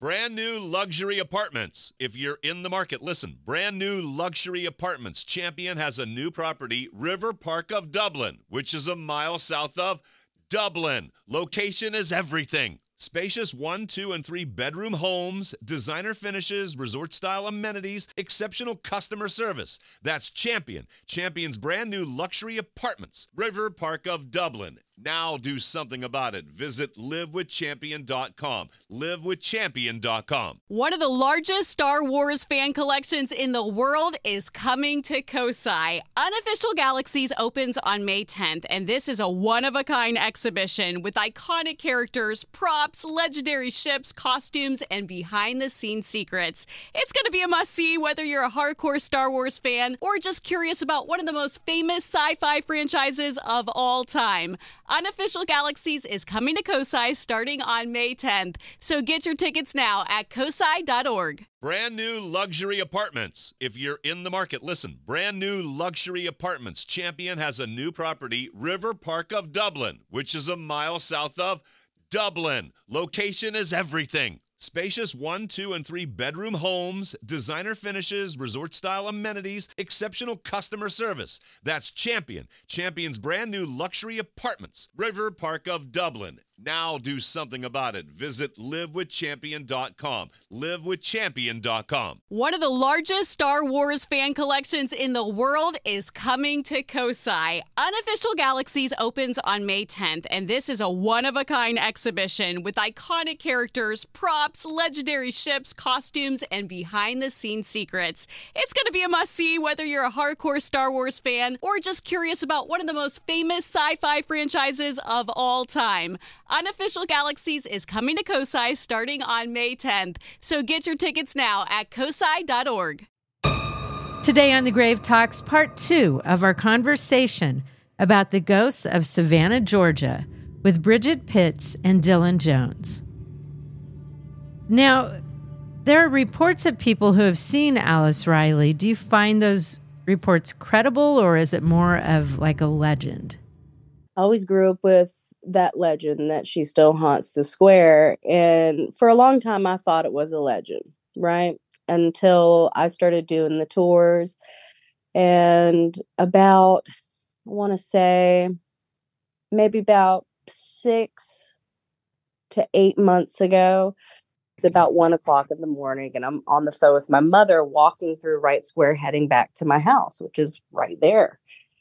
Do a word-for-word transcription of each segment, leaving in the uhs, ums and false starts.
Brand new luxury apartments. If you're in the market, listen. Brand new luxury apartments. Champion has a new property, River Park of Dublin, which is a mile south of Dublin. Location is everything. Spacious one, two, and three bedroom homes, designer finishes, resort-style amenities, exceptional customer service. That's Champion. Champion's brand new luxury apartments, River Park of Dublin. Now do something about it. Visit live with champion dot com. live with champion dot com. One of the largest Star Wars fan collections in the world is coming to Kosai. Unofficial Galaxies opens on May tenth, and this is a one-of-a-kind exhibition with iconic characters, props, legendary ships, costumes, and behind-the-scenes secrets. It's going to be a must-see whether you're a hardcore Star Wars fan or just curious about one of the most famous sci-fi franchises of all time. Unofficial Galaxies is coming to Kosai starting on May tenth, so get your tickets now at kosai dot org. Brand new luxury apartments. If you're in the market, listen. Brand new luxury apartments. Champion has a new property, River Park of Dublin, which is a mile south of Dublin. Location is everything. Spacious one, two, and three bedroom homes, designer finishes, resort-style amenities, exceptional customer service. That's Champion. Champion's brand new luxury apartments, River Park of Dublin. Now do something about it. Visit live with champion dot com. live with champion dot com. One of the largest Star Wars fan collections in the world is coming to Kosai. Unofficial Galaxies opens on May tenth, and this is a one-of-a-kind exhibition with iconic characters, props, legendary ships, costumes, and behind-the-scenes secrets. It's going to be a must-see whether you're a hardcore Star Wars fan or just curious about one of the most famous sci-fi franchises of all time. Unofficial Galaxies is coming to Kosai starting on May tenth, so get your tickets now at kosai dot org. Today on The Grave Talks, part two of our conversation about the ghosts of Savannah, Georgia, with Bridget Pitts and Dylan Jones. Now, there are reports of people who have seen Alice Riley. Do you find those reports credible, or is it more of like a legend? I always grew up with that legend that she still haunts the square. And for a long time, I thought it was a legend, right? Until I started doing the tours. And about, I want to say, maybe about six to eight months ago, it's about one o'clock in the morning, and I'm on the phone with my mother walking through Wright Square, heading back to my house, which is right there.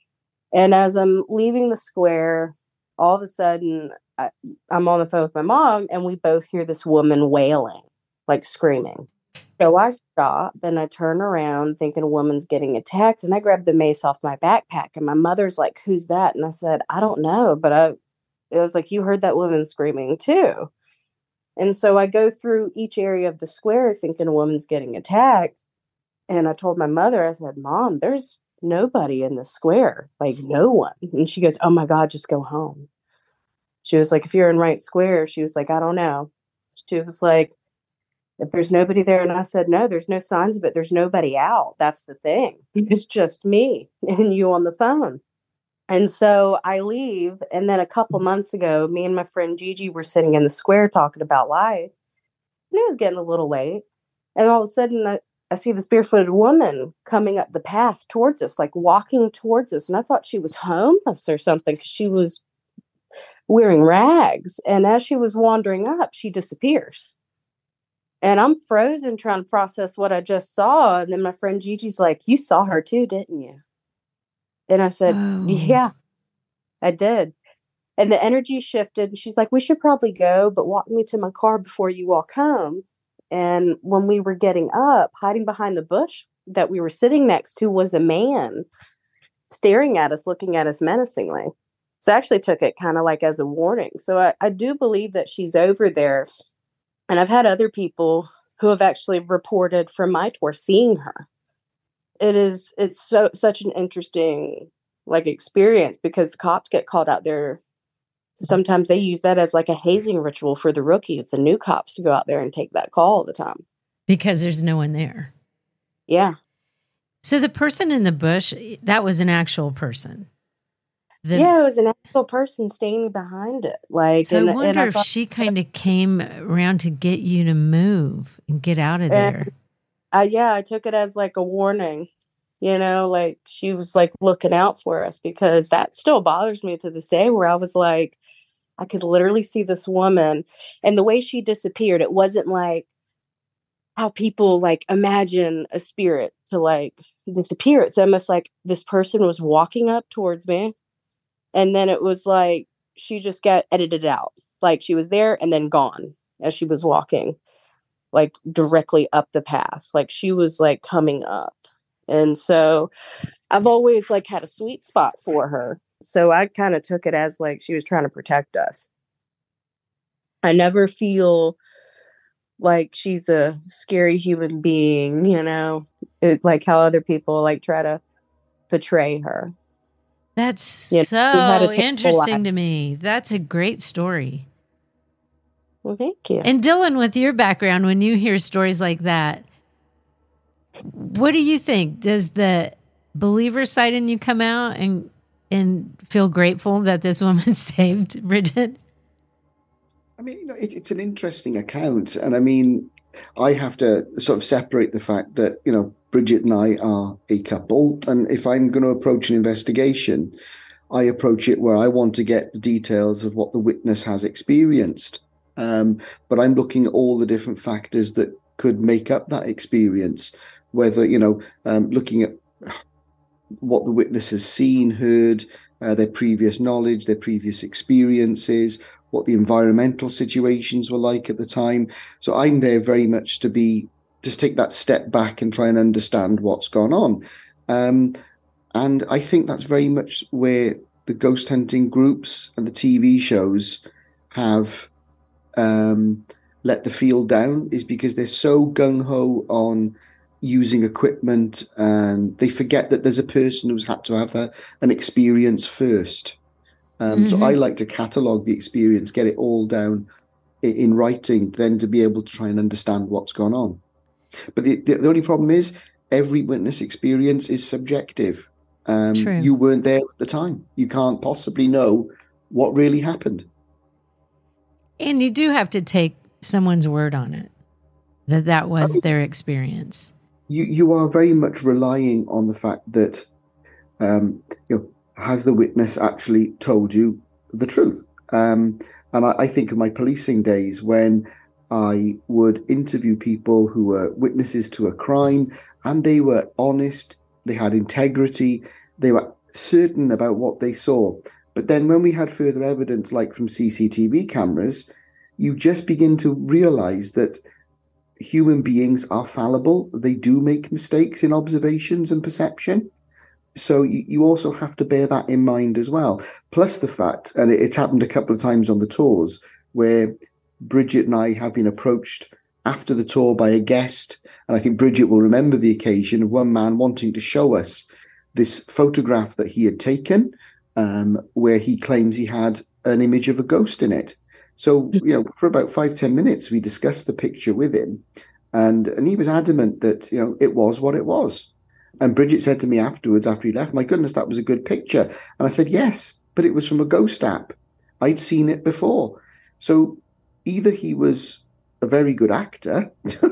And as I'm leaving the square, all of a sudden, I, I'm on the phone with my mom, and we both hear this woman wailing, like screaming. So I stop, and I turn around thinking a woman's getting attacked, and I grab the mace off my backpack, and my mother's like, "Who's that?" And I said, "I don't know," but I, it was like, "You heard that woman screaming too." And so I go through each area of the square thinking a woman's getting attacked. And I told my mother, I said, "Mom, there's nobody in the square, like no one." And she goes, "Oh my God, just go home." She was like, "If you're in Wright Square," she was like, "I don't know." She was like, "If there's nobody there." And I said, "No, there's no signs of it. There's nobody out. That's the thing. It's just me and you on the phone." And so I leave. And then a couple months ago, me and my friend Gigi were sitting in the square talking about life. And it was getting a little late. And all of a sudden, I, I see this barefooted woman coming up the path towards us, like walking towards us. And I thought she was homeless or something because she was wearing rags. And as she was wandering up, she disappears. And I'm frozen trying to process what I just saw. And then my friend Gigi's like, "You saw her too, didn't you?" And I said, Oh. "Yeah, I did." And the energy shifted. And she's like, "We should probably go, but walk me to my car before you walk home." And when we were getting up, hiding behind the bush that we were sitting next to was a man staring at us, looking at us menacingly. So I actually took it kind of like as a warning. So I, I do believe that she's over there. And I've had other people who have actually reported from my tour seeing her. It is, it's so such an interesting like experience because the cops get called out there. Sometimes they use that as like a hazing ritual for the rookies, the new cops, to go out there and take that call all the time. Because there's no one there. Yeah. So the person in the bush, that was an actual person. The, yeah, it was an actual person standing behind it. Like, so and, I wonder and I if thought, she kind of came around to get you to move and get out of there. and I, yeah, I took it as like a warning. You know, like she was like looking out for us, because that still bothers me to this day, where I was like, I could literally see this woman, and the way she disappeared, it wasn't like how people like imagine a spirit to like disappear. It's almost like this person was walking up towards me, and then it was like she just got edited out. Like she was there and then gone as she was walking, like directly up the path. Like she was like coming up. And so I've always like had a sweet spot for her. So I kind of took it as like she was trying to protect us. I never feel like she's a scary human being, you know, it, like how other people like try to portray her. That's you know, so interesting to me. That's a great story. Well, thank you. And Dylan, with your background, when you hear stories like that, what do you think? Does the believer side in you come out and and feel grateful that this woman saved Bridget? I mean, you know, it, it's an interesting account. And I mean, I have to sort of separate the fact that, you know, Bridget and I are a couple. And if I'm going to approach an investigation, I approach it where I want to get the details of what the witness has experienced. Um, but I'm looking at all the different factors that could make up that experience, whether, you know, um, looking at what the witness has seen, heard, uh, their previous knowledge, their previous experiences, what the environmental situations were like at the time. So I'm there very much to be, just take that step back and try and understand what's gone on. Um, and I think that's very much where the ghost hunting groups and the T V shows have um, let the field down, is because they're so gung-ho on using equipment, and they forget that there's a person who's had to have that, an experience first. Um, mm-hmm. So I like to catalogue the experience, get it all down in, in writing, then to be able to try and understand what's gone on. But the, the, the only problem is every witness experience is subjective. Um, True. You weren't there at the time. You can't possibly know what really happened. And you do have to take someone's word on it, that that was I mean, their experience. You you are very much relying on the fact that, um, you know, has the witness actually told you the truth? Um, and I, I think of my policing days when I would interview people who were witnesses to a crime, and they were honest, they had integrity, they were certain about what they saw. But then when we had further evidence, like from C C T V cameras, you just begin to realize that human beings are fallible. They do make mistakes in observations and perception. So you, you also have to bear that in mind as well. Plus the fact, and it, it's happened a couple of times on the tours, where Bridget and I have been approached after the tour by a guest. And I think Bridget will remember the occasion of one man wanting to show us this photograph that he had taken, um, where he claims he had an image of a ghost in it. So, you know, for about five, ten minutes, we discussed the picture with him, and, and he was adamant that, you know, it was what it was. And Bridget said to me afterwards, after he left, my goodness, that was a good picture. And I said, yes, but it was from a ghost app. I'd seen it before. So either he was a very good actor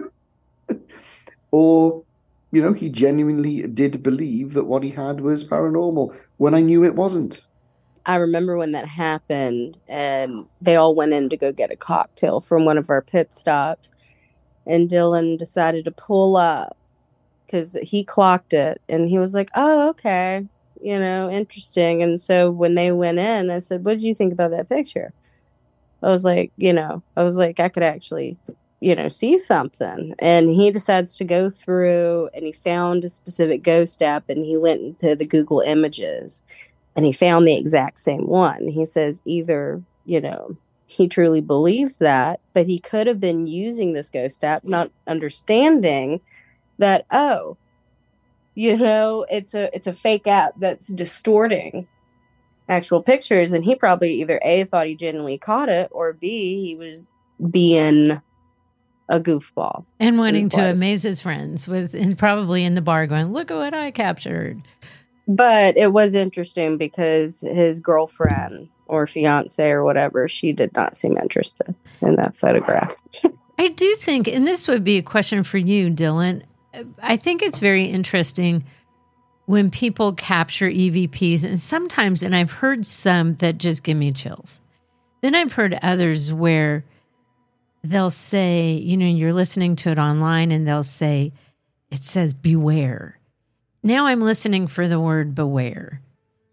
or, you know, he genuinely did believe that what he had was paranormal when I knew it wasn't. I remember when that happened, and they all went in to go get a cocktail from one of our pit stops, and Dylan decided to pull up because he clocked it, and he was like, oh, okay, you know, interesting. And so when they went in, I said, what did you think about that picture? I was like, you know, I was like, I could actually, you know, see something. And he decides to go through, and he found a specific ghost app, and he went into the Google Images, and he found the exact same one. He says either, you know, he truly believes that, but he could have been using this ghost app, not understanding that, oh, you know, it's a it's a fake app that's distorting actual pictures. And he probably either A, thought he genuinely caught it, or B, he was being a goofball. And wanting to amaze his friends with, and probably in the bar going, look at what I captured. But it was interesting because his girlfriend or fiance or whatever, she did not seem interested in that photograph. I do think, and this would be a question for you, Dylan, I think it's very interesting when people capture E V Ps, and sometimes, and I've heard some that just give me chills. Then I've heard others where they'll say, you know, you're listening to it online and they'll say, it says beware. Now I'm listening for the word beware.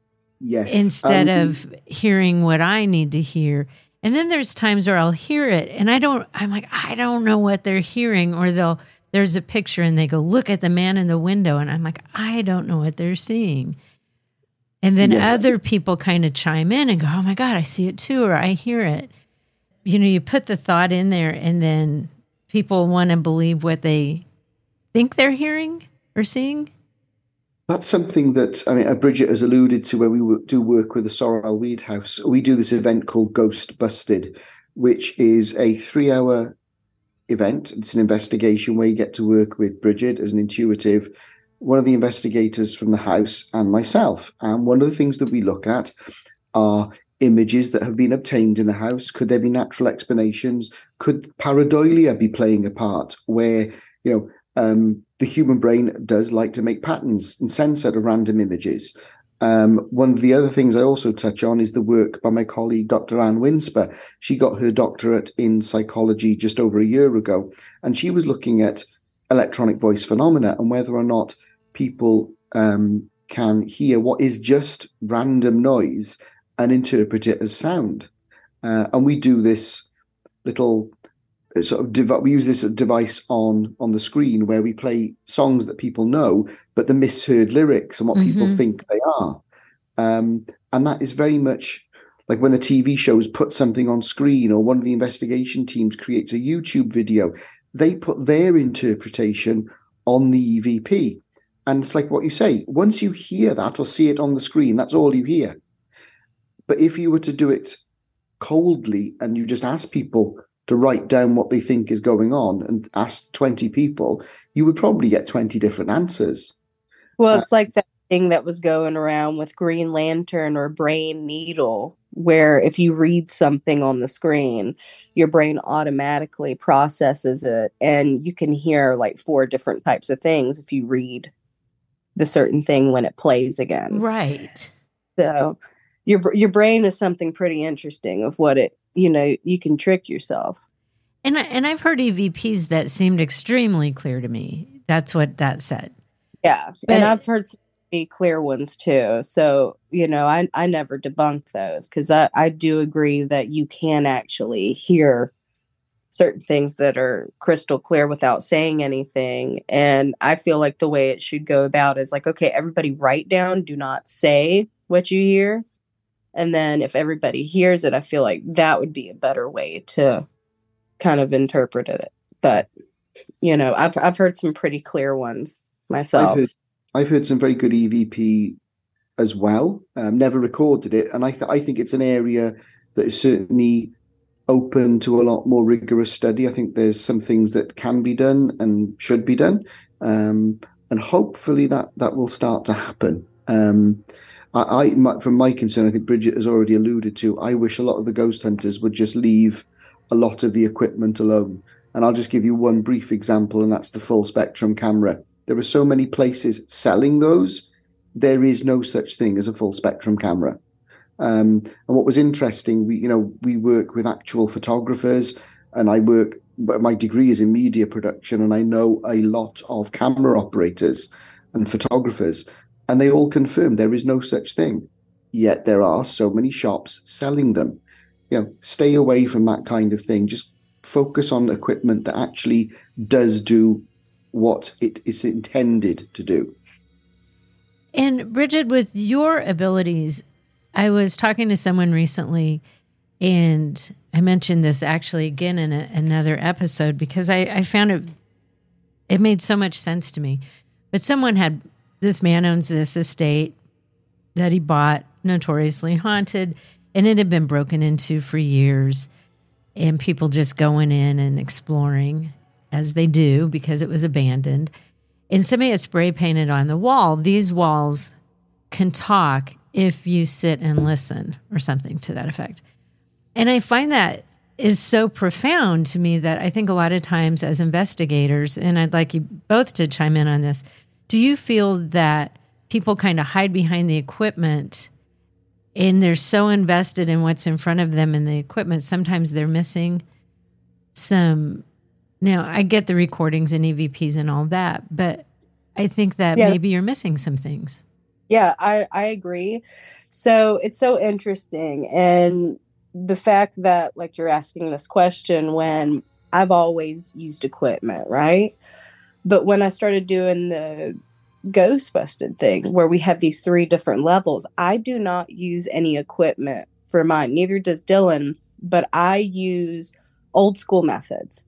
Yes. Instead um, of hearing what I need to hear. And then there's times where I'll hear it and I don't, I'm like, I don't know what they're hearing. Or they'll, there's a picture and they go, look at the man in the window. And I'm like, I don't know what they're seeing. And then yes. other people kind of chime in and go, oh my God, I see it too, or I hear it. You know, you put the thought in there and then people want to believe what they think they're hearing or seeing. That's something that, I mean, Bridget has alluded to when we do work with the Sorrel Weed House. We do this event called Ghost Busted, which is a three-hour event. It's an investigation where you get to work with Bridget as an intuitive, one of the investigators from the house, and myself. And one of the things that we look at are images that have been obtained in the house. Could there be natural explanations? Could pareidolia be playing a part where, you know, um, the human brain does like to make patterns and sense out of random images? Um, one of the other things I also touch on is the work by my colleague, Doctor Anne Winsper. She got her doctorate in psychology just over a year ago, and she was looking at electronic voice phenomena and whether or not people um, can hear what is just random noise and interpret it as sound. Uh, and we do this little sort of dev- we use this device on on the screen where we play songs that people know, but the misheard lyrics and what mm-hmm. people think they are. Um, and that is very much like when the T V shows put something on screen, or one of the investigation teams creates a YouTube video, they put their interpretation on the E V P. And it's like what you say, once you hear that or see it on the screen, that's all you hear. But if you were to do it coldly and you just ask people to write down what they think is going on and ask twenty people, you would probably get twenty different answers. Well, it's uh, like that thing that was going around with Green Lantern or Brain Needle, where if you read something on the screen, your brain automatically processes it, and you can hear like four different types of things if you read the certain thing when it plays again. Right. So your your brain is something pretty interesting of what it, you know, you can trick yourself. And I, and I've heard E V Ps that seemed extremely clear to me. That's what that said. Yeah. But, and I've heard some pretty clear ones too. So, you know, I, I never debunk those, because I, I do agree that you can actually hear certain things that are crystal clear without saying anything. And I feel like the way it should go about is like, okay, everybody write down, do not say what you hear. And then if everybody hears it, I feel like that would be a better way to kind of interpret it. But, you know, I've I've heard some pretty clear ones myself. I've heard, I've heard some very good E V P as well. Um, never recorded it. And I, th- I think it's an area that is certainly open to a lot more rigorous study. I think there's some things that can be done and should be done. Um, and hopefully that, that will start to happen. Um, I, I my, from my concern, I think Bridget has already alluded to, I wish a lot of the ghost hunters would just leave a lot of the equipment alone. And I'll just give you one brief example, and that's the full spectrum camera. There are so many places selling those. There is no such thing as a full spectrum camera. Um, and what was interesting, we, you know, we work with actual photographers, and I work, my degree is in media production, and I know a lot of camera operators and photographers, and they all confirm there is no such thing. Yet there are so many shops selling them. You know, stay away from that kind of thing. Just focus on equipment that actually does do what it is intended to do. And Bridget, with your abilities, I was talking to someone recently, and I mentioned this actually again in a, another episode, because I, I found it, it made so much sense to me. But someone had, this man owns this estate that he bought, notoriously haunted, and it had been broken into for years, and people just going in and exploring, as they do, because it was abandoned. And somebody had spray painted on the wall. These walls can talk if you sit and listen, or something to that effect. And I find that is so profound to me that I think a lot of times as investigators, and I'd like you both to chime in on this, do you feel that people kind of hide behind the equipment and they're so invested in what's in front of them and the equipment, sometimes they're missing some, now I get the recordings and E V Ps and all that, but I think that yeah. maybe you're missing some things. Yeah, I, I agree. So it's so interesting. And the fact that, like, you're asking this question when I've always used equipment, right? But when I started doing the Ghost Busted thing, where we have these three different levels, I do not use any equipment for mine. Neither does Dylan, but I use old school methods.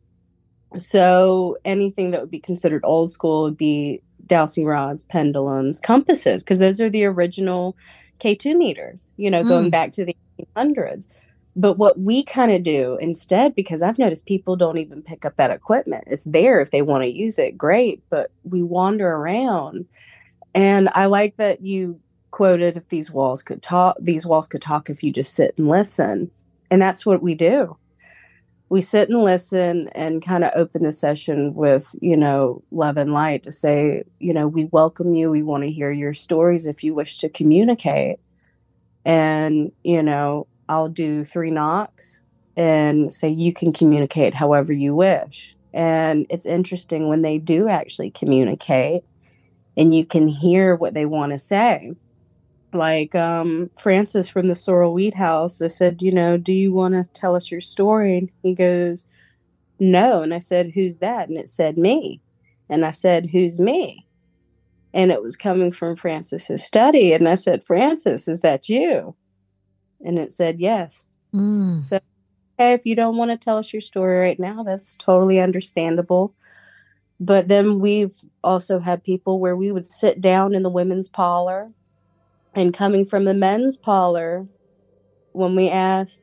So anything that would be considered old school would be dowsing rods, pendulums, compasses, because those are the original K two meters, you know, mm. going back to the eighteen hundreds. But what we kind of do instead, because I've noticed people don't even pick up that equipment. It's there if they want to use it, great. But we wander around. And I like that you quoted, if these walls could talk, these walls could talk if you just sit and listen. And that's what we do. We sit and listen and kind of open the session with, you know, love and light to say, you know, we welcome you. We want to hear your stories if you wish to communicate. And, you know, I'll do three knocks and say, you can communicate however you wish. And it's interesting when they do actually communicate and you can hear what they want to say. Like um, Francis from the Sorrel Weed House, I said, you know, do you want to tell us your story? And he goes, no. And I said, who's that? And it said me. And I said, who's me? And it was coming from Francis's study. And I said, Francis, is that you? And it said, yes. Mm. So, hey, if you don't want to tell us your story right now, that's totally understandable. But then we've also had people where we would sit down in the women's parlor, and coming from the men's parlor, when we asked,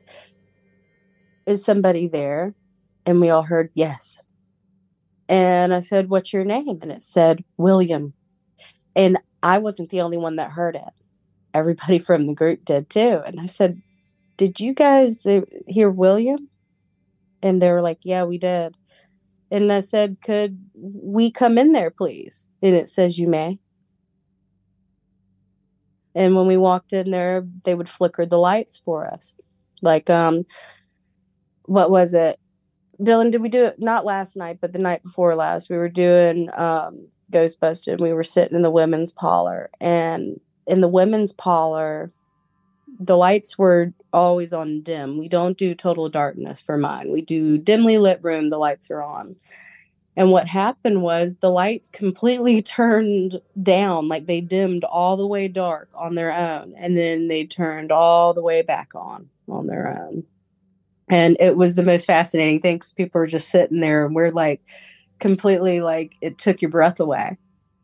is somebody there? And we all heard, yes. And I said, what's your name? And it said, William. And I wasn't the only one that heard it. Everybody from the group did too. And I said, did you guys hear William? And they were like, yeah, we did. And I said, could we come in there, please? And it says, you may. And when we walked in there, they would flicker the lights for us. Like, um, what was it? Dylan, did we do it? Not last night, but the night before last. We were doing um, Ghost Busted. We were sitting in the women's parlor. And in the women's parlor, the lights were always on dim. We don't do total darkness for mine. We do dimly lit room. The lights are on. And what happened was the lights completely turned down, like they dimmed all the way dark on their own. And then they turned all the way back on on their own. And it was the most fascinating thing because people were just sitting there and we're like completely like it took your breath away.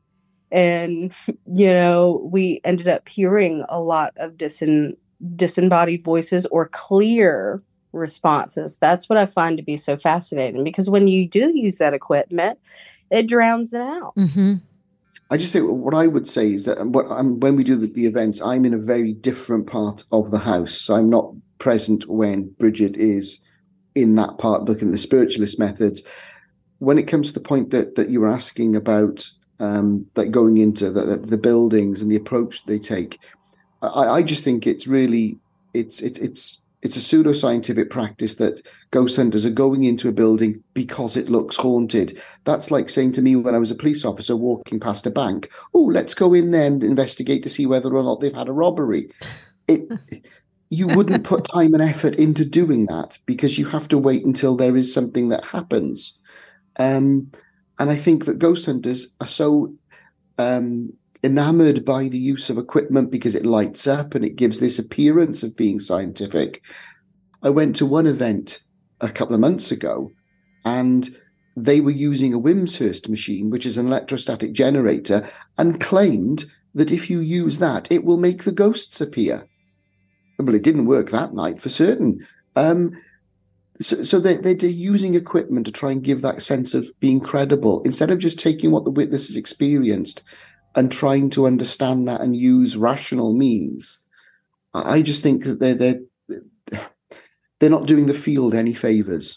And, you know, we ended up hearing a lot of disin- disembodied voices or clear responses. That's what I find to be so fascinating because when you do use that equipment, it drowns it out. Mm-hmm. I just think what I would say is that what I'm, when we do the, the events, I'm in a very different part of the house. So I'm not present when Bridget is in that part looking at the spiritualist methods. When it comes to the point that, that you were asking about um, that going into the, the buildings and the approach they take, I, I just think it's really, it's, it's, it's, It's a pseudoscientific practice that ghost hunters are going into a building because it looks haunted. That's like saying to me when I was a police officer walking past a bank, oh, let's go in there and investigate to see whether or not they've had a robbery. It, you wouldn't put time and effort into doing that because you have to wait until there is something that happens. Um, and I think that ghost hunters are so um, enamored by the use of equipment because it lights up and it gives this appearance of being scientific. I went to one event a couple of months ago and they were using a Wimshurst machine, which is an electrostatic generator, and claimed that if you use that, it will make the ghosts appear. Well, it didn't work that night for certain. Um, so so they, they're using equipment to try and give that sense of being credible instead of just taking what the witness has experienced and trying to understand that and use rational means, I just think that they're they're they're not doing the field any favors.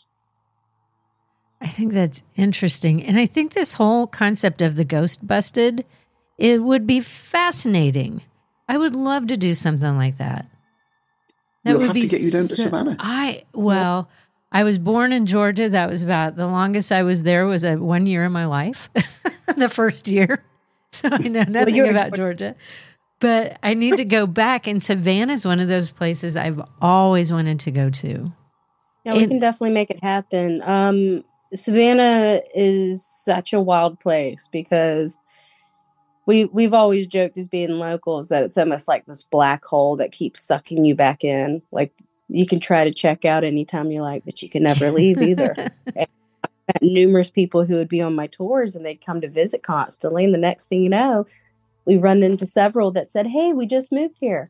I think that's interesting. And I think this whole concept of the ghost busted, it would be fascinating. I would love to do something like that. That We'll would have be to get you down to so- Savannah. I well, I was born in Georgia. That was about the longest I was there was a one year of my life, the first year. So I know nothing you're- about Georgia. But I need to go back. And Savannah is one of those places I've always wanted to go to. Yeah, we And- can definitely make it happen. Um, Savannah is such a wild place because we we've always joked as being locals that it's almost like this black hole that keeps sucking you back in. Like you can try to check out anytime you like, but you can never leave either. And I've met numerous people who would be on my tours and they'd come to visit constantly, and the next thing you know, we run into several that said, "Hey, we just moved here."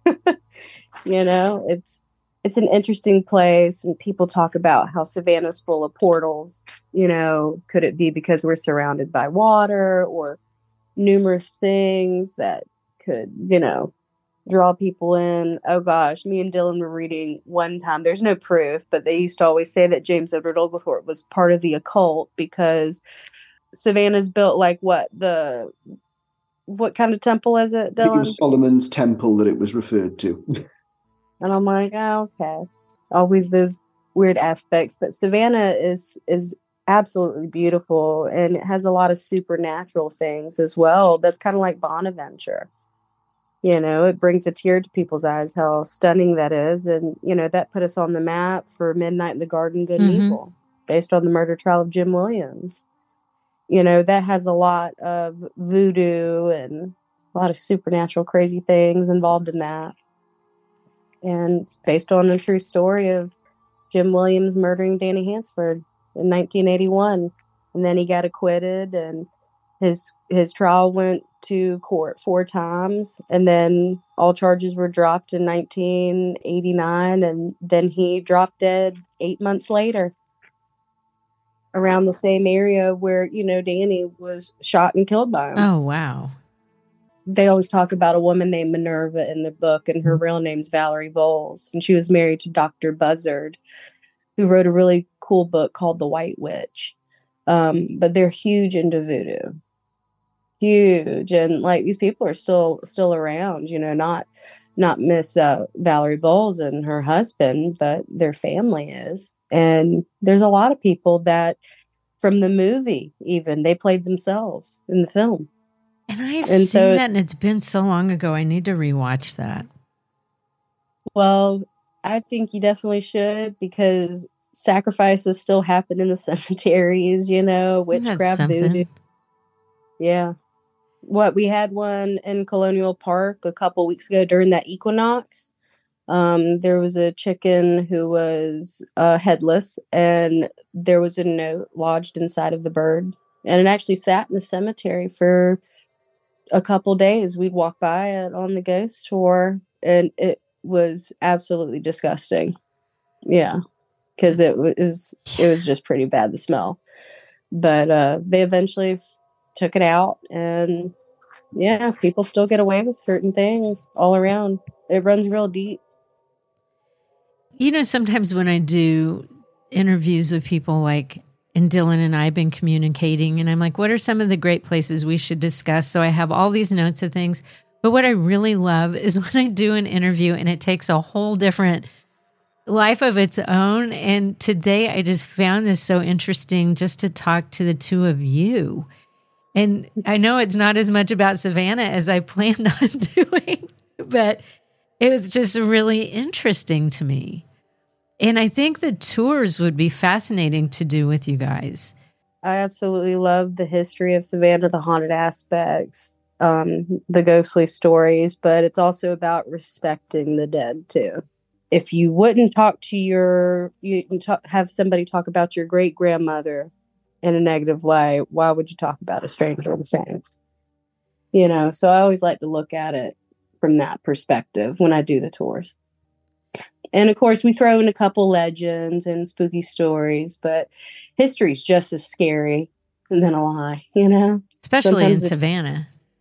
You know, it's it's an interesting place, and people talk about how Savannah's full of portals. You know, could it be because we're surrounded by water or numerous things that could, you know, draw people in? Oh gosh, me and Dylan were reading one time. There's no proof, but they used to always say that James Edward Oglethorpe was part of the occult because Savannah's built like what the what kind of temple is it, I think it Dylan? was Solomon's temple that it was referred to. And I'm like, oh, okay. Always those weird aspects. But Savannah is is absolutely beautiful, and it has a lot of supernatural things as well. That's kind of like Bonaventure. You know, it brings a tear to people's eyes how stunning that is. And, you know, that put us on the map for Midnight in the Garden, Good and Mhm. Evil, based on the murder trial of Jim Williams. You know, that has a lot of voodoo and a lot of supernatural crazy things involved in that. And it's based on a true story of Jim Williams murdering Danny Hansford in nineteen eighty-one. And then he got acquitted, and his his trial went to court four times, and then all charges were dropped in nineteen eighty-nine, and then he dropped dead eight months later around the same area where, you know, Danny was shot and killed by him. Oh, wow. They always talk about a woman named Minerva in the book, and her real name's Valerie Bowles, and she was married to Doctor Buzzard, who wrote a really cool book called The White Witch. Um, but they're huge into voodoo, huge, and like these people are still still around. You know, not not Miss uh, Valerie Bowles and her husband, but their family is. And there's a lot of people that, from the movie, even they played themselves in the film. And I've And seen so- that, and it's been so long ago. I need to rewatch that. Well, I think you definitely should, because sacrifices still happen in the cemeteries, you know, Isn't that witchcraft, something? voodoo. Yeah. What, we had one in Colonial Park a couple weeks ago during that equinox. Um, there was a chicken who was uh, headless, and there was a note lodged inside of the bird. And it actually sat in the cemetery for a couple days. We'd walk by it on the ghost tour, and it was absolutely disgusting. Yeah, because it was it was just pretty bad, the smell. But uh, they eventually f- took it out, and yeah, people still get away with certain things all around. It runs real deep. You know, sometimes when I do interviews with people, like, and Dylan and I have been communicating, and I'm like, what are some of the great places we should discuss? So I have all these notes of things. But what I really love is when I do an interview and it takes a whole different life of its own. And today I just found this so interesting just to talk to the two of you. And I know it's not as much about Savannah as I planned on doing, but it was just really interesting to me. And I think the tours would be fascinating to do with you guys. I absolutely love the history of Savannah, the haunted aspects, um, the ghostly stories, but it's also about respecting the dead too. If you wouldn't talk to your, you can talk, have somebody talk about your great grandmother in a negative light, why would you talk about a stranger the same? You know, so I always like to look at it from that perspective when I do the tours. And of course, we throw in a couple legends and spooky stories, but history's just as scary than a lie, you know? Especially Sometimes in it- Savannah.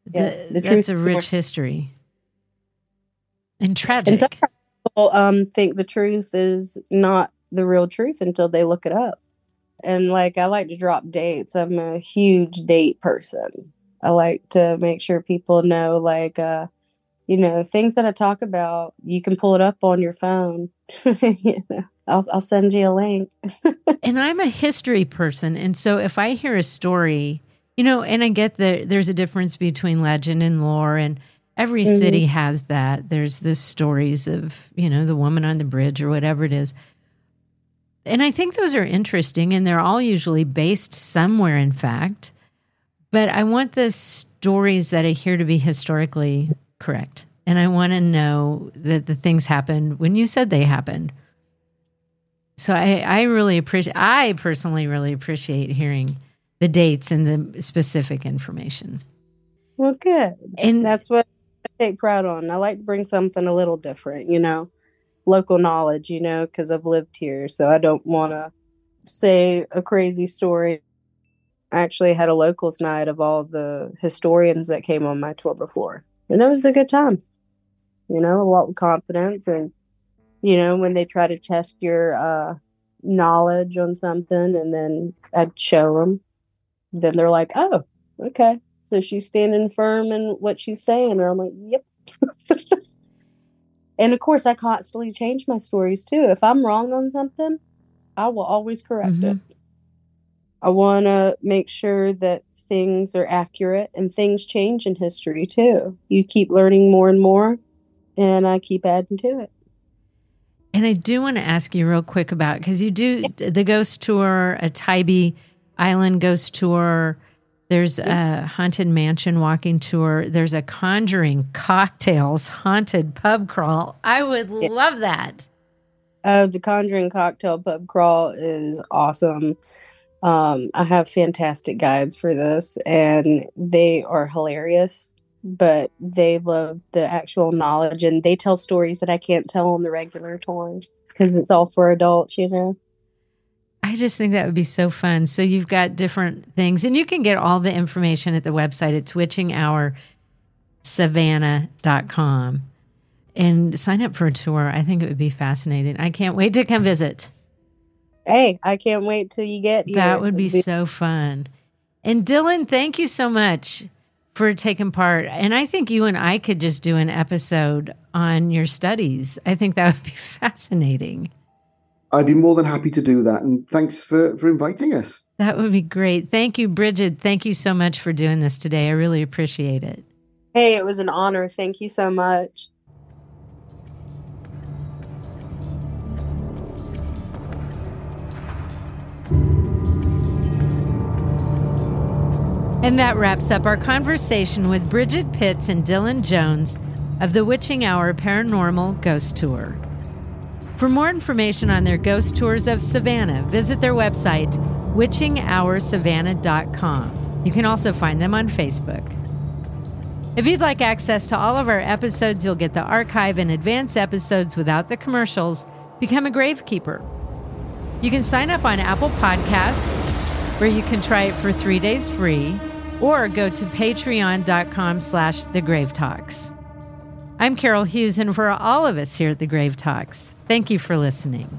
Yeah, The, the that's truth a rich history. And tragic. And some people um, think the truth is not the real truth until they look it up. And like, I like to drop dates. I'm a huge date person. I like to make sure people know, like, uh, you know, things that I talk about, you can pull it up on your phone. You know, I'll, I'll send you a link. And I'm a history person. And so if I hear a story, you know, and I get that there's a difference between legend and lore, and every Mhm. city has that. There's the stories of, you know, the woman on the bridge or whatever it is. And I think those are interesting, and they're all usually based somewhere in fact. But I want the stories that I hear to be historically correct. And I want to know that the things happened when you said they happened. So I, I really appreciate, I personally really appreciate hearing the dates and the specific information. Well, good. And That's what I take pride on. I like to bring something a little different, you know, local knowledge, you know, because I've lived here. So I don't want to say a crazy story. I actually had a locals night of all the historians that came on my tour before. And it was a good time. You know, a lot of confidence. And, you know, when they try to test your uh, knowledge on something, and then I'd show them, then they're like, oh, okay. So she's standing firm in what she's saying. And I'm like, yep. And of course, I constantly change my stories too. If I'm wrong on something, I will always correct Mhm. it. I want to make sure that things are accurate, and things change in history too. You keep learning more and more, and I keep adding to it. And I do want to ask you real quick about, because you do the ghost tour, a Tybee Island ghost tour. There's a haunted mansion walking tour. There's a Conjuring Cocktails haunted pub crawl. I would Yeah. love that. Uh, the Conjuring Cocktail Pub Crawl is awesome. Um, I have fantastic guides for this, and they are hilarious, but they love the actual knowledge, and they tell stories that I can't tell on the regular tours because it's all for adults, you know? I just think that would be so fun. So you've got different things, and you can get all the information at the website. It's witching hour savannah dot com, and sign up for a tour. I think it would be fascinating. I can't wait to come visit. Hey, I can't wait till you get here. That would be so fun. And Dylan, thank you so much for taking part. And I think you and I could just do an episode on your studies. I think that would be fascinating. I'd be more than happy to do that. And thanks for, for inviting us. That would be great. Thank you, Bridget. Thank you so much for doing this today. I really appreciate it. Hey, it was an honor. Thank you so much. And that wraps up our conversation with Bridget Pitts and Dylan Jones of the Witching Hour Paranormal Ghost Tour. For more information on their ghost tours of Savannah, visit their website, witching hour savannah dot com. You can also find them on Facebook. If you'd like access to all of our episodes, you'll get the archive and advanced episodes without the commercials. Become a gravekeeper. You can sign up on Apple Podcasts, where you can try it for three days free, or go to patreon.com slash the Grave Talks. I'm Carol Hughes, and for all of us here at the Grave Talks, thank you for listening.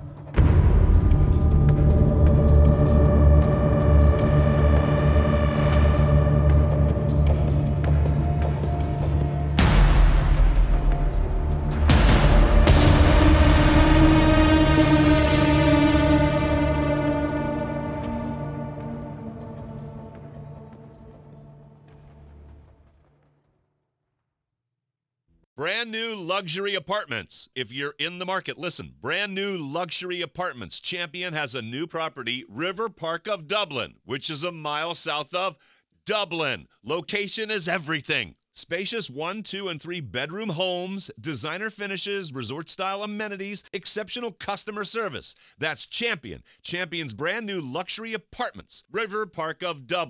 Brand new luxury apartments. If you're in the market, listen. Brand new luxury apartments. Champion has a new property, River Park of Dublin, which is a mile south of Dublin. Location is everything. Spacious one, two, and three bedroom homes, designer finishes, resort-style amenities, exceptional customer service. That's Champion. Champion's brand new luxury apartments, River Park of Dublin.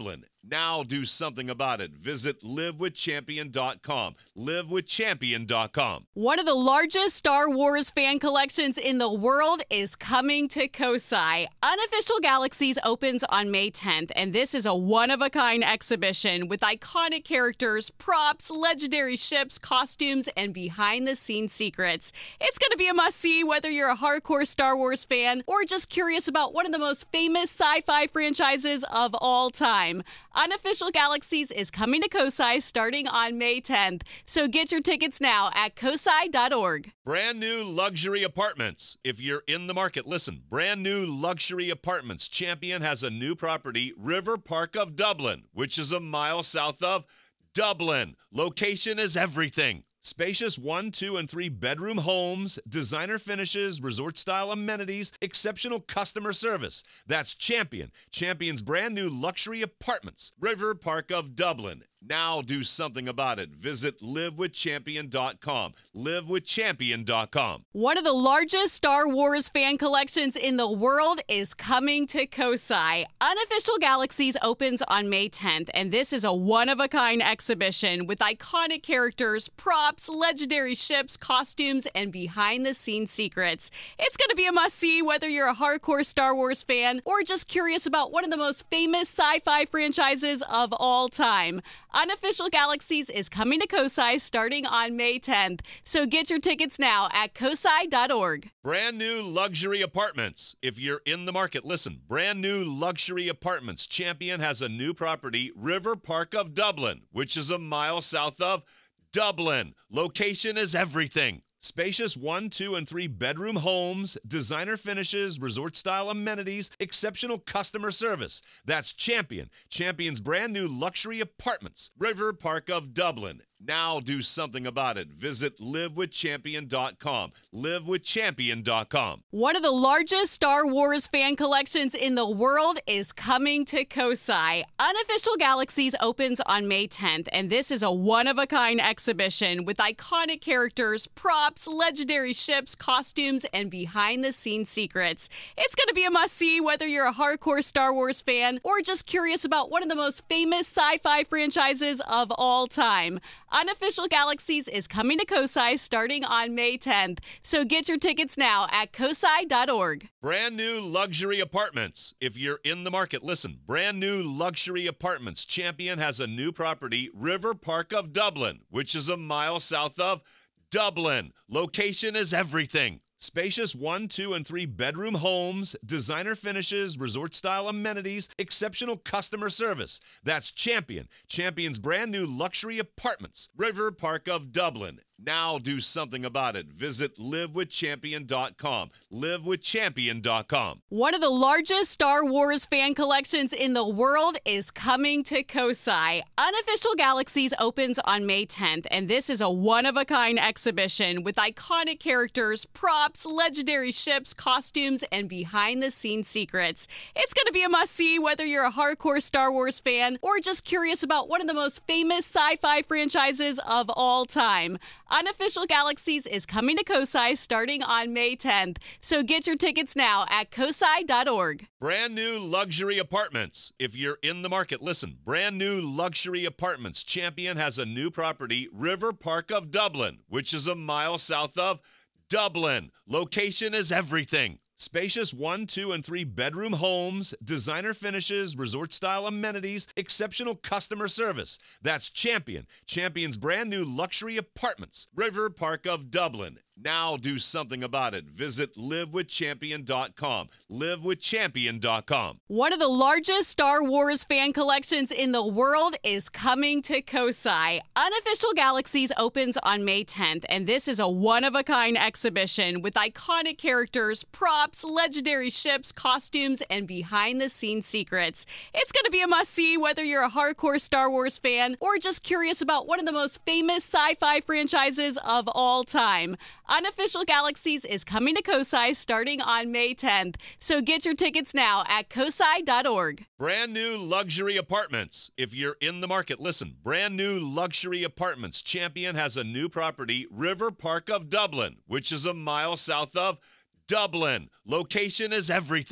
Now do something about it. Visit live with champion dot com. live with champion dot com. One of the largest Star Wars fan collections in the world is coming to Kosai. Unofficial Galaxies opens on May tenth, and this is a one-of-a-kind exhibition with iconic characters, props, legendary ships, costumes, and behind-the-scenes secrets. It's going to be a must-see whether you're a hardcore Star Wars fan or just curious about one of the most famous sci-fi franchises of all time. Unofficial Galaxies is coming to Kosai starting on May tenth, so get your tickets now at kosai dot org. Brand new luxury apartments. If you're in the market, listen. Brand new luxury apartments. Champion has a new property, River Park of Dublin, which is a mile south of Dublin. Location is everything. Spacious one, two, and three bedroom homes, designer finishes, resort-style amenities, exceptional customer service. That's Champion. Champion's brand new luxury apartments, River Park of Dublin. Now do something about it. Visit live with champion dot com. live with champion dot com. One of the largest Star Wars fan collections in the world is coming to Kosai. Unofficial Galaxies opens on May tenth, and this is a one-of-a-kind exhibition with iconic characters, props, legendary ships, costumes, and behind-the-scenes secrets. It's going to be a must-see whether you're a hardcore Star Wars fan or just curious about one of the most famous sci-fi franchises of all time. Unofficial Galaxies is coming to Kosai starting on May tenth, so get your tickets now at kosai dot org. Brand new luxury apartments. If you're in the market, listen. Brand new luxury apartments. Champion has a new property, River Park of Dublin, which is a mile south of Dublin. Location is everything. Spacious one, two, and three bedroom homes, designer finishes, resort-style amenities, exceptional customer service. That's Champion. Champion's brand new luxury apartments, River Park of Dublin. Now do something about it. Visit live with champion dot com. live with champion dot com. One of the largest Star Wars fan collections in the world is coming to Kosai. Unofficial Galaxies opens on May tenth, and this is a one-of-a-kind exhibition with iconic characters, props, legendary ships, costumes, and behind-the-scenes secrets. It's going to be a must-see whether you're a hardcore Star Wars fan or just curious about one of the most famous sci-fi franchises of all time. Unofficial Galaxies is coming to Kosai starting on May tenth, so get your tickets now at kosai dot org. Brand new luxury apartments. If you're in the market, listen. Brand new luxury apartments. Champion has a new property, River Park of Dublin, which is a mile south of Dublin. Location is everything. Spacious one, two, and three bedroom homes, designer finishes, resort-style amenities, exceptional customer service. That's Champion. Champion's brand new luxury apartments, River Park of Dublin. Now do something about it. Visit live with champion dot com. live with champion dot com. One of the largest Star Wars fan collections in the world is coming to Kosai. Unofficial Galaxies opens on May tenth, and this is a one-of-a-kind exhibition with iconic characters, props, legendary ships, costumes, and behind-the-scenes secrets. It's going to be a must-see whether you're a hardcore Star Wars fan or just curious about one of the most famous sci-fi franchises of all time. Unofficial Galaxies is coming to Kosai starting on May tenth, so get your tickets now at kosai dot org. Brand new luxury apartments. If you're in the market, listen. Brand new luxury apartments. Champion has a new property, River Park of Dublin, which is a mile south of Dublin. Location is everything. Spacious one, two, and three bedroom homes, designer finishes, resort-style amenities, exceptional customer service. That's Champion. Champion's brand new luxury apartments, River Park of Dublin. Now do something about it. Visit live with champion dot com. live with champion dot com. One of the largest Star Wars fan collections in the world is coming to Kosai. Unofficial Galaxies opens on May tenth, and this is a one-of-a-kind exhibition with iconic characters, props, legendary ships, costumes, and behind-the-scenes secrets. It's going to be a must-see whether you're a hardcore Star Wars fan or just curious about one of the most famous sci-fi franchises of all time. Unofficial Galaxies is coming to Kosai starting on May tenth, so get your tickets now at kosai dot org. Brand new luxury apartments. If you're in the market, listen. Brand new luxury apartments. Champion has a new property, River Park of Dublin, which is a mile south of Dublin. Location is everything.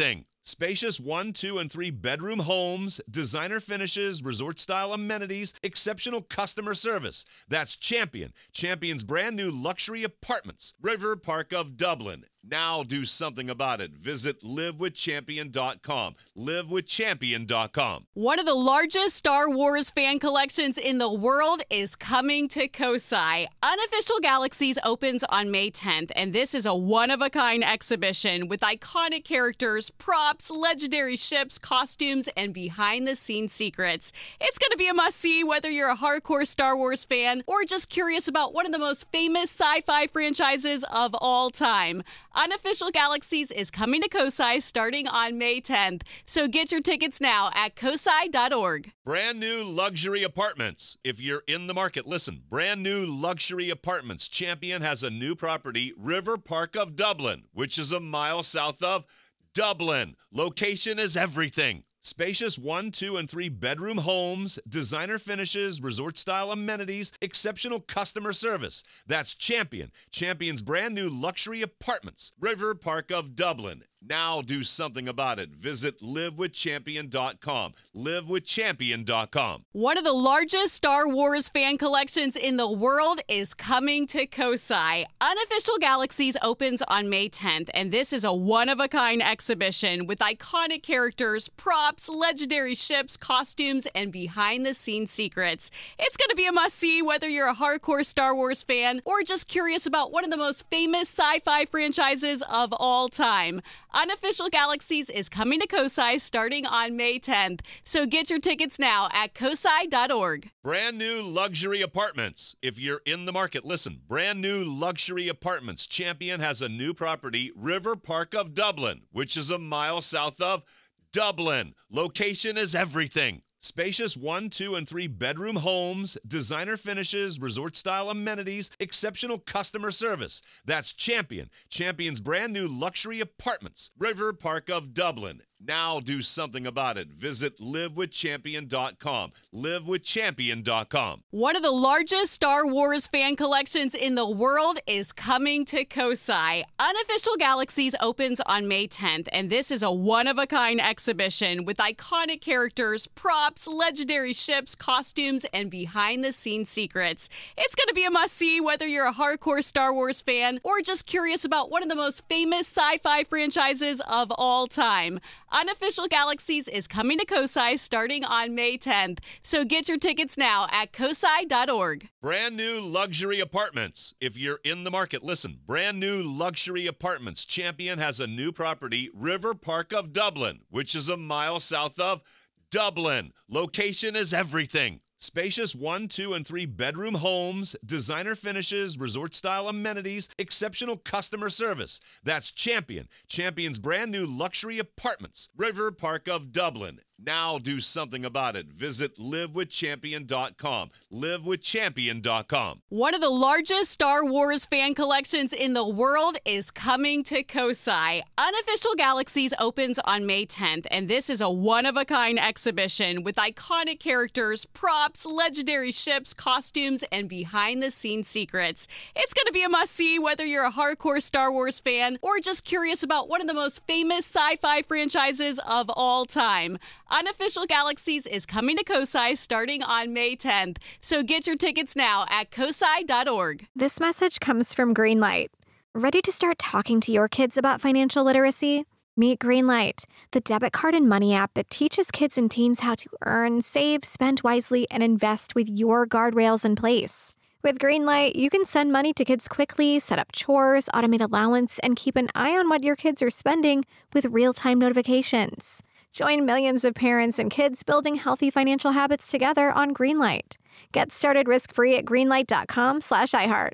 Spacious one, two, and three bedroom homes, designer finishes, resort-style amenities, exceptional customer service. That's Champion. Champion's brand new luxury apartments. River Park of Dublin. Now do something about it. Visit live with champion dot com. live with champion dot com. One of the largest Star Wars fan collections in the world is coming to Kosai. Unofficial Galaxies opens on May tenth, and this is a one-of-a-kind exhibition with iconic characters, props, legendary ships, costumes, and behind-the-scenes secrets. It's going to be a must-see whether you're a hardcore Star Wars fan or just curious about one of the most famous sci-fi franchises of all time. Unofficial Galaxies is coming to Kosai starting on May tenth, so get your tickets now at kosai dot org. Brand new luxury apartments. If you're in the market, listen. Brand new luxury apartments. Champion has a new property, River Park of Dublin, which is a mile south of Dublin. Location is everything. Spacious one, two, and three bedroom homes, designer finishes, resort-style amenities, exceptional customer service. That's Champion. Champion's brand new luxury apartments. River Park of Dublin. Now do something about it. Visit live with champion dot com. live with champion dot com. One of the largest Star Wars fan collections in the world is coming to Kosai. Unofficial Galaxies opens on May tenth, and this is a one-of-a-kind exhibition with iconic characters, props, legendary ships, costumes, and behind-the-scenes secrets. It's going to be a must-see whether you're a hardcore Star Wars fan or just curious about one of the most famous sci-fi franchises of all time. Unofficial Galaxies is coming to Kosai starting on May tenth, so get your tickets now at kosai dot org. Brand new luxury apartments. If you're in the market, listen. Brand new luxury apartments. Champion has a new property, River Park of Dublin, which is a mile south of Dublin. Location is everything. Spacious one, two, and three bedroom homes, designer finishes, resort-style amenities, exceptional customer service. That's Champion. Champion's brand new luxury apartments. River Park of Dublin. Now do something about it. Visit live with champion dot com. live with champion dot com. One of the largest Star Wars fan collections in the world is coming to Kosai. Unofficial Galaxies opens on May tenth, and this is a one-of-a-kind exhibition with iconic characters, props, legendary ships, costumes, and behind-the-scenes secrets. It's going to be a must-see whether you're a hardcore Star Wars fan or just curious about one of the most famous sci-fi franchises of all time. Unofficial Galaxies is coming to Kosai starting on May tenth, so get your tickets now at kosai dot org. Brand new luxury apartments. If you're in the market, listen. Brand new luxury apartments. Champion has a new property, River Park of Dublin, which is a mile south of Dublin. Location is everything. Spacious one, two, and three bedroom homes, designer finishes, resort-style amenities, exceptional customer service. That's Champion. Champion's brand new luxury apartments. River Park of Dublin. Now do something about it. Visit live with champion dot com. live with champion dot com. One of the largest Star Wars fan collections in the world is coming to Kosai. Unofficial Galaxies opens on May tenth, and this is a one-of-a-kind exhibition with iconic characters, props, legendary ships, costumes, and behind-the-scenes secrets. It's going to be a must-see whether you're a hardcore Star Wars fan or just curious about one of the most famous sci-fi franchises of all time. Unofficial Galaxies is coming to Kosai starting on May tenth, so get your tickets now at kosai dot org. This message comes from Greenlight. Ready to start talking to your kids about financial literacy? Meet Greenlight, the debit card and money app that teaches kids and teens how to earn, save, spend wisely, and invest with your guardrails in place. With Greenlight, you can send money to kids quickly, set up chores, automate allowance, and keep an eye on what your kids are spending with real-time notifications. Join millions of parents and kids building healthy financial habits together on Greenlight. Get started risk-free at greenlight dot com slash iHeart.